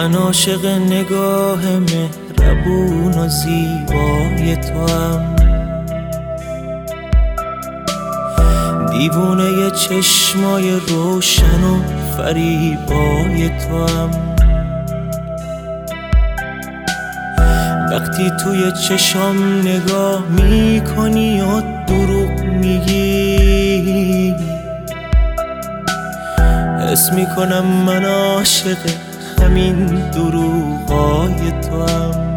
من عاشق نگاه مهربون و زیبای توام، دیوونه چشمای روشن و فریبای توام. وقتی توی چشام نگاه میکنی و دروغ میگی، حس میکنم من عاشق همین دروغای توام.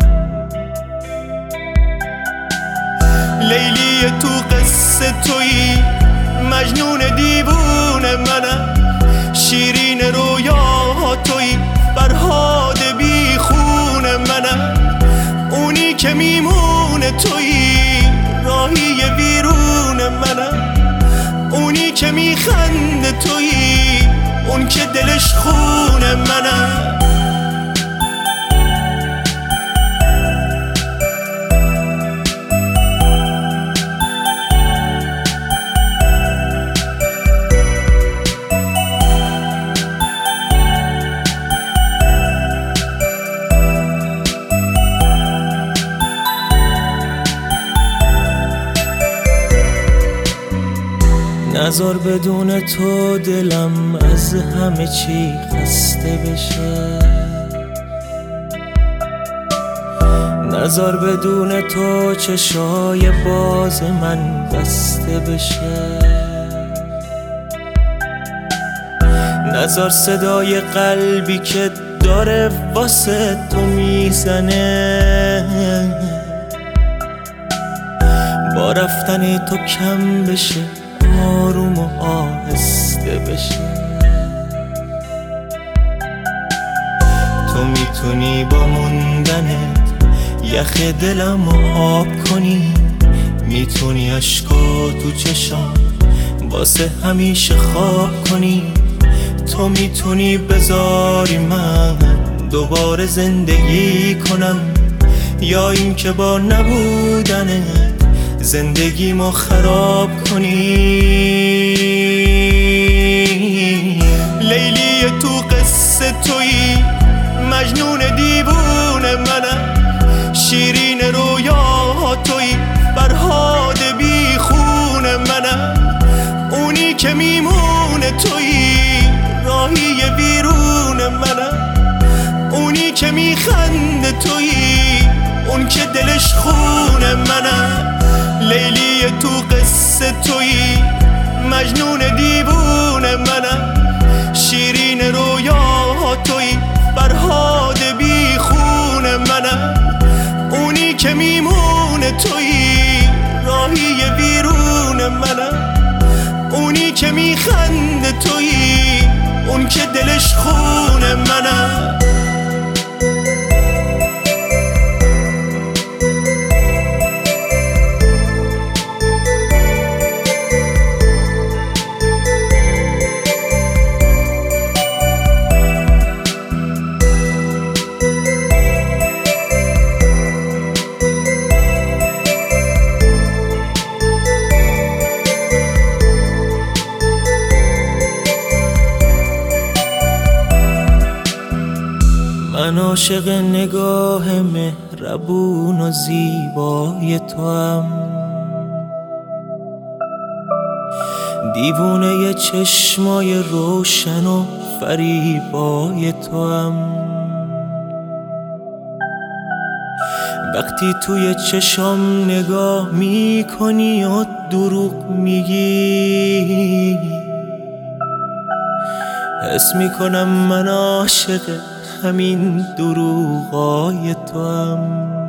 لیلی تو قصه تویی، مجنون دیوونه منم، شیرین رویا تویی، فرهاد بی خون منم، اونی که میمونه تویی، راهی ویرون منم، اونی که میخنده تویی، اون که دلش خون منم. نذار بدون تو دلم از همه چی خسته بشه، نذار بدون تو چشای باز من بسته بشه، نذار صدای قلبی که داره واسه تو میزنه با رفتن تو کم بشه، آروم و آهسته بشه. تو میتونی با موندنت یخ دلمو آب کنی، میتونی عشقا تو چشام واسه همیشه خواب کنی، تو میتونی بذاری من دوباره زندگی کنم، یا این که با نبودنت زندگیمو خراب کنی. لیلی تو قصه تویی، مجنون دیوونه منم، شیرین رویا تویی، فرهاد بی خون منم، اونی که میمونه تویی، راهی ویرون منم، اونی که میخنده تویی، اون که دلش خون منم. لیلی تو قصه تویی، مجنون دیوونه منم، شیرین رویا تویی، فرهاد بی خون منم، اونی که میمونه تویی، راهی ویرون منم، اونی که میخنده تویی، اون که دلش خون منم. من عاشق نگاه مهربون و زیبای توام، دیوونه چشمای روشن و فریبای توام. وقتی توی چشام نگاه میکنی و دروغ میگی، حس میکنم من عاشق همین دروغای توام.